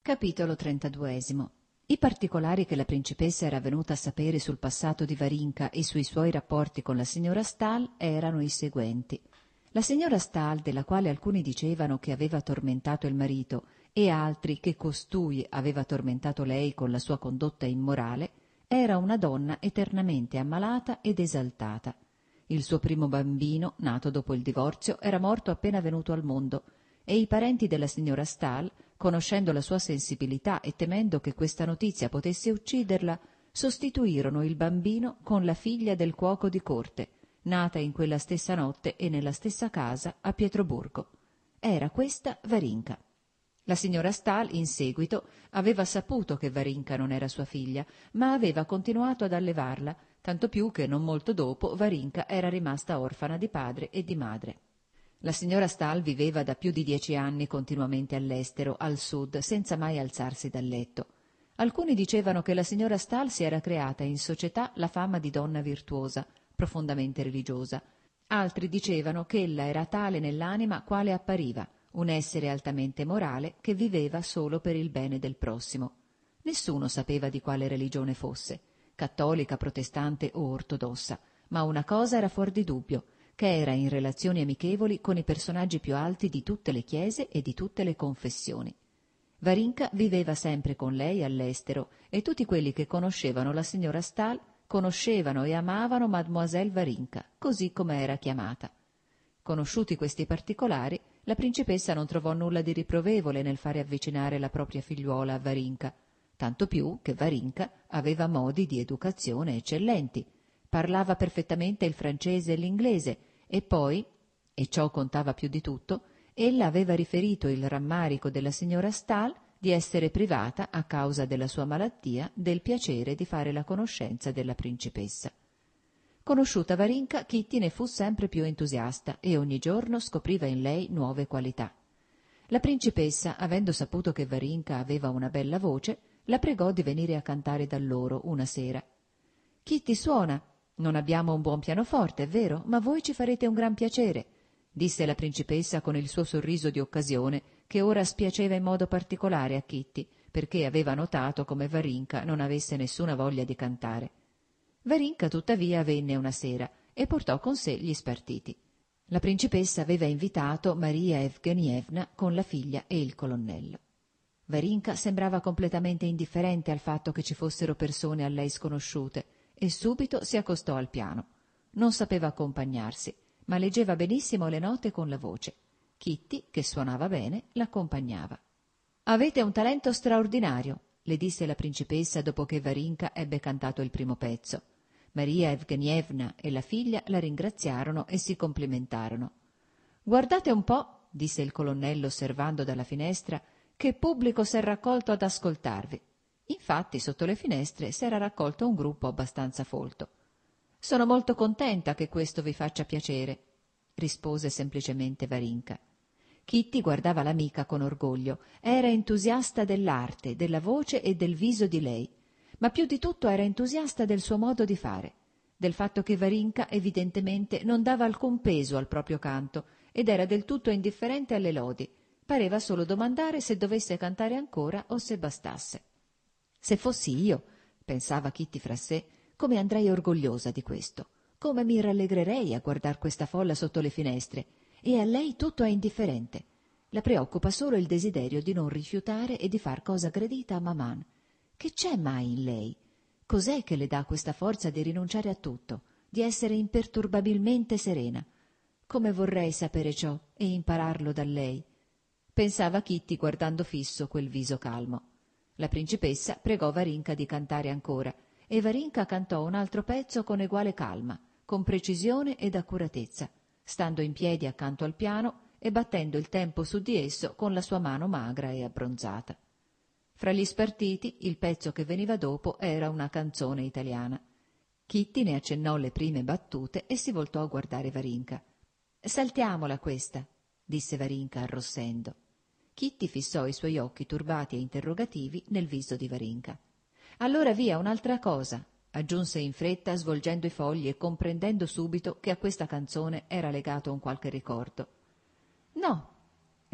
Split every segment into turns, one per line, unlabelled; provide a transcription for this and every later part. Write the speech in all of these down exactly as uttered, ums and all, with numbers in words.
Capitolo trentaduesimo. I particolari che la principessa era venuta a sapere sul passato di Varinka e sui suoi rapporti con la signora Stahl erano i seguenti. La signora Stahl, della quale alcuni dicevano che aveva tormentato il marito e altri che costui aveva tormentato lei con la sua condotta immorale, era una donna eternamente ammalata ed esaltata. Il suo primo bambino, nato dopo il divorzio, era morto appena venuto al mondo, e i parenti della signora Stahl, conoscendo la sua sensibilità e temendo che questa notizia potesse ucciderla, sostituirono il bambino con la figlia del cuoco di corte, nata in quella stessa notte e nella stessa casa a Pietroburgo. Era questa Varinka. La signora Stahl, in seguito, aveva saputo che Varinka non era sua figlia, ma aveva continuato ad allevarla, tanto più che non molto dopo Varinka era rimasta orfana di padre e di madre. La signora Stahl viveva da più di dieci anni continuamente all'estero, al sud, senza mai alzarsi dal letto. Alcuni dicevano che la signora Stahl si era creata in società la fama di donna virtuosa, profondamente religiosa. Altri dicevano che ella era tale nell'anima quale appariva, un essere altamente morale che viveva solo per il bene del prossimo. Nessuno sapeva di quale religione fosse, cattolica, protestante o ortodossa, ma una cosa era fuor di dubbio, che era in relazioni amichevoli con i personaggi più alti di tutte le chiese e di tutte le confessioni. Varinka viveva sempre con lei all'estero e tutti quelli che conoscevano la signora Stahl conoscevano e amavano Mademoiselle Varinka, così come era chiamata. Conosciuti questi particolari, la principessa non trovò nulla di riprovevole nel fare avvicinare la propria figliuola a Varinka, tanto più che Varinka aveva modi di educazione eccellenti. Parlava perfettamente il francese e l'inglese e poi, e ciò contava più di tutto, ella aveva riferito il rammarico della signora Stahl di essere privata, a causa della sua malattia, del piacere di fare la conoscenza della principessa. Conosciuta Varinka, Kitty ne fu sempre più entusiasta e ogni giorno scopriva in lei nuove qualità. La principessa, avendo saputo che Varinka aveva una bella voce, la pregò di venire a cantare da loro una sera. «Kitty suona. Non abbiamo un buon pianoforte, è vero, ma voi ci farete un gran piacere», disse la principessa con il suo sorriso di occasione, che ora spiaceva in modo particolare a Kitty, perché aveva notato come Varinka non avesse nessuna voglia di cantare. Varinka tuttavia venne una sera e portò con sé gli spartiti. La principessa aveva invitato Maria Evgenievna con la figlia e il colonnello. Varinka sembrava completamente indifferente al fatto che ci fossero persone a lei sconosciute, e subito si accostò al piano. Non sapeva accompagnarsi, ma leggeva benissimo le note con la voce. Kitty, che suonava bene, l'accompagnava. «Avete un talento straordinario», le disse la principessa dopo che Varinka ebbe cantato il primo pezzo. Maria Evgenievna e la figlia la ringraziarono e si complimentarono. «Guardate un po'», disse il colonnello osservando dalla finestra, «che pubblico s'è raccolto ad ascoltarvi». Infatti sotto le finestre s'era raccolto un gruppo abbastanza folto. «Sono molto contenta che questo vi faccia piacere», rispose semplicemente Varinka. Kitty guardava l'amica con orgoglio. Era entusiasta dell'arte, della voce e del viso di lei, ma più di tutto era entusiasta del suo modo di fare, del fatto che Varinka evidentemente non dava alcun peso al proprio canto ed era del tutto indifferente alle lodi. Pareva solo domandare se dovesse cantare ancora o se bastasse. «Se fossi io», pensava Kitty fra sé, «come andrei orgogliosa di questo, come mi rallegrerei a guardar questa folla sotto le finestre, e a lei tutto è indifferente. La preoccupa solo il desiderio di non rifiutare e di far cosa gradita a Maman. Che c'è mai in lei? Cos'è che le dà questa forza di rinunciare a tutto, di essere imperturbabilmente serena? Come vorrei sapere ciò e impararlo da lei», pensava Kitty guardando fisso quel viso calmo. La principessa pregò Varinka di cantare ancora, e Varinka cantò un altro pezzo con eguale calma, con precisione ed accuratezza, stando in piedi accanto al piano e battendo il tempo su di esso con la sua mano magra e abbronzata. Fra gli spartiti, il pezzo che veniva dopo era una canzone italiana. Kitty ne accennò le prime battute e si voltò a guardare Varinka. «Saltiamola questa», disse Varinka arrossendo. Kitty fissò i suoi occhi turbati e interrogativi nel viso di Varinka. «Allora via, un'altra cosa», aggiunse in fretta, svolgendo i fogli e comprendendo subito che a questa canzone era legato un qualche ricordo. «No»,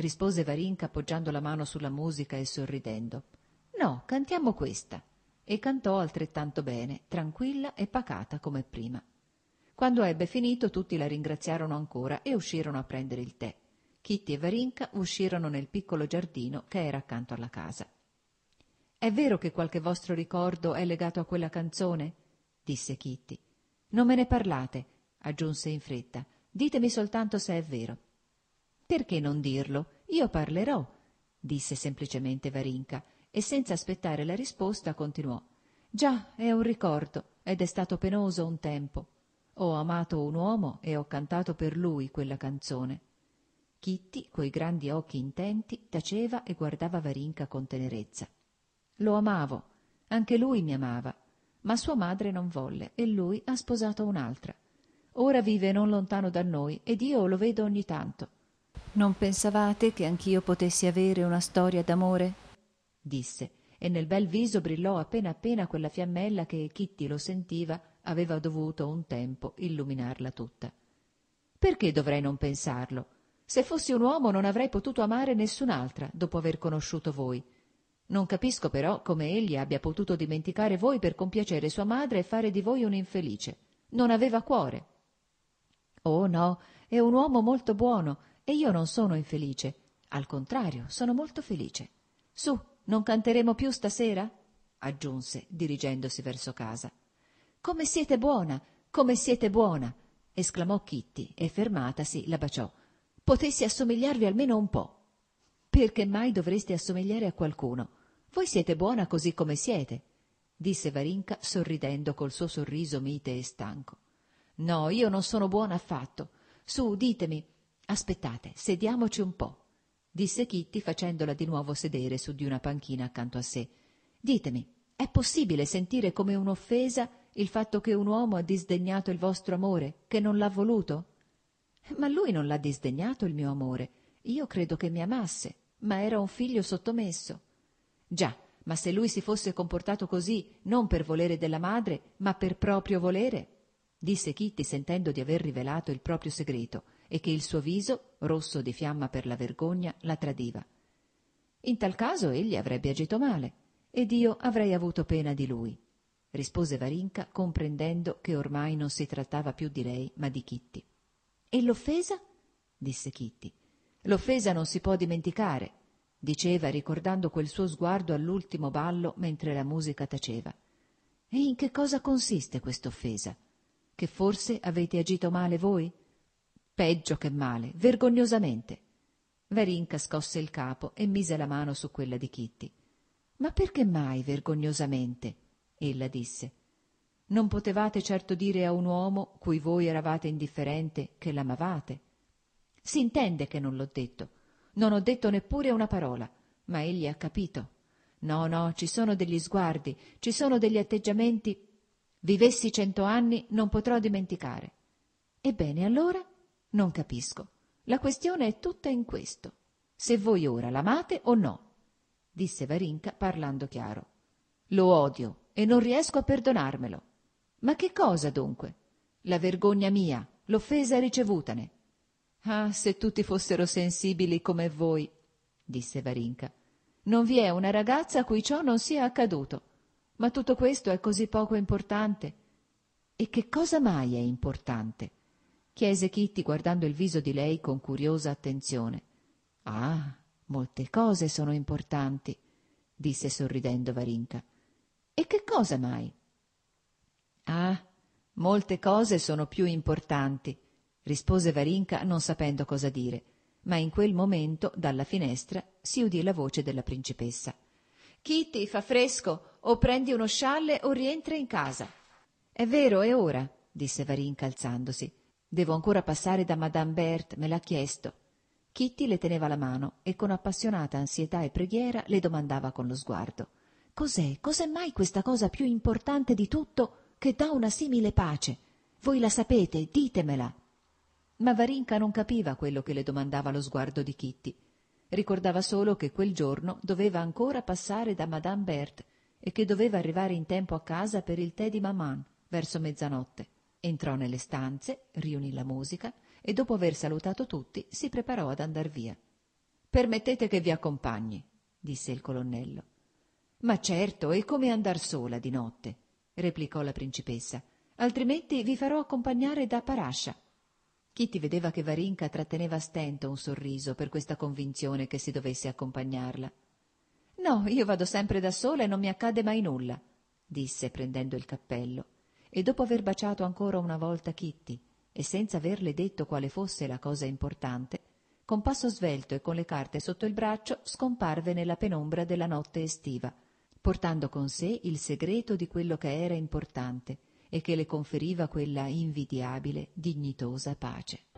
rispose Varinka appoggiando la mano sulla musica e sorridendo. No, cantiamo questa. E cantò altrettanto bene, tranquilla e pacata come prima. Quando ebbe finito tutti la ringraziarono ancora e uscirono a prendere il tè. Kitty e Varinka uscirono nel piccolo giardino che era accanto alla casa. «È vero che qualche vostro ricordo è legato a quella canzone?» disse Kitty. «Non me ne parlate», aggiunse in fretta. «Ditemi soltanto se è vero». «Perché non dirlo? Io parlerò», disse semplicemente Varinka, e senza aspettare la risposta continuò. «Già, è un ricordo, ed è stato penoso un tempo. Ho amato un uomo e ho cantato per lui quella canzone». Kitty, coi grandi occhi intenti, taceva e guardava Varinka con tenerezza. «Lo amavo, anche lui mi amava, ma sua madre non volle e lui ha sposato un'altra. Ora vive non lontano da noi ed io lo vedo ogni tanto». «Non pensavate che anch'io potessi avere una storia d'amore?» disse, e nel bel viso brillò appena appena quella fiammella che, Kitty lo sentiva, aveva dovuto un tempo illuminarla tutta. «Perché dovrei non pensarlo? Se fossi un uomo non avrei potuto amare nessun'altra dopo aver conosciuto voi. Non capisco però come egli abbia potuto dimenticare voi per compiacere sua madre e fare di voi un infelice. Non aveva cuore». «Oh no, è un uomo molto buono e io non sono infelice. Al contrario, sono molto felice. Su, non canteremo più stasera?» aggiunse, dirigendosi verso casa. «Come siete buona, come siete buona!» esclamò Kitty e, fermatasi, la baciò. «Potessi assomigliarvi almeno un po'». «Perché mai dovreste assomigliare a qualcuno? Voi siete buona così come siete», disse Varinka sorridendo col suo sorriso mite e stanco. «No, io non sono buona affatto. Su, ditemi». «Aspettate, sediamoci un po'», disse Kitty facendola di nuovo sedere su di una panchina accanto a sé. «Ditemi, è possibile sentire come un'offesa il fatto che un uomo ha disdegnato il vostro amore, che non l'ha voluto?» «Ma lui non l'ha disdegnato il mio amore. Io credo che mi amasse, ma era un figlio sottomesso». «Già, ma se lui si fosse comportato così non per volere della madre, ma per proprio volere?» disse Kitty, sentendo di aver rivelato il proprio segreto e che il suo viso, rosso di fiamma per la vergogna, la tradiva. «In tal caso egli avrebbe agito male ed io avrei avuto pena di lui», rispose Varinka, comprendendo che ormai non si trattava più di lei ma di Kitty. «E l'offesa?» disse Kitty. «L'offesa non si può dimenticare», diceva ricordando quel suo sguardo all'ultimo ballo mentre la musica taceva. «E in che cosa consiste quest'offesa? Che forse avete agito male voi?» «Peggio che male, vergognosamente». Varinka scosse il capo e mise la mano su quella di Kitty. «Ma perché mai vergognosamente?» ella disse. «Non potevate certo dire a un uomo cui voi eravate indifferente che l'amavate?» «Si intende che non l'ho detto. Non ho detto neppure una parola, ma egli ha capito. No, no, ci sono degli sguardi, ci sono degli atteggiamenti. Vivessi cento anni non potrò dimenticare». «Ebbene, allora?» «Non capisco. La questione è tutta in questo. Se voi ora l'amate o no», disse Varinka parlando chiaro. «Lo odio e non riesco a perdonarmelo». «Ma che cosa dunque?» «La vergogna mia, l'offesa ricevutane». «Ah, se tutti fossero sensibili come voi», disse Varinka. «Non vi è una ragazza a cui ciò non sia accaduto. Ma tutto questo è così poco importante». «E che cosa mai è importante?» chiese Kitty guardando il viso di lei con curiosa attenzione. «Ah, molte cose sono importanti», disse sorridendo Varinka. «E che cosa mai?» «Ah, molte cose sono più importanti», rispose Varinka non sapendo cosa dire, ma in quel momento dalla finestra si udì la voce della principessa. «Kitty, fa fresco, o prendi uno scialle o rientra in casa». «È vero, è ora», disse Varinka alzandosi. «Devo ancora passare da Madame Berthe, me l'ha chiesto». Kitty le teneva la mano e con appassionata ansietà e preghiera le domandava con lo sguardo: «Cos'è, cos'è mai questa cosa più importante di tutto che dà una simile pace? Voi la sapete, ditemela». Ma Varinka non capiva quello che le domandava lo sguardo di Kitty. Ricordava solo che quel giorno doveva ancora passare da Madame Berthe e che doveva arrivare in tempo a casa per il tè di maman verso mezzanotte. Entrò nelle stanze, riunì la musica e dopo aver salutato tutti si preparò ad andar via. «Permettete che vi accompagni», disse il colonnello. «Ma certo, e come andar sola di notte?» replicò la principessa. «Altrimenti vi farò accompagnare da Parascia». Kitty vedeva che Varinka tratteneva a stento un sorriso per questa convinzione che si dovesse accompagnarla. «No, io vado sempre da sola e non mi accade mai nulla», disse prendendo il cappello, e dopo aver baciato ancora una volta Kitty e senza averle detto quale fosse la cosa importante, con passo svelto e con le carte sotto il braccio scomparve nella penombra della notte estiva, portando con sé il segreto di quello che era importante e che le conferiva quella invidiabile, dignitosa pace.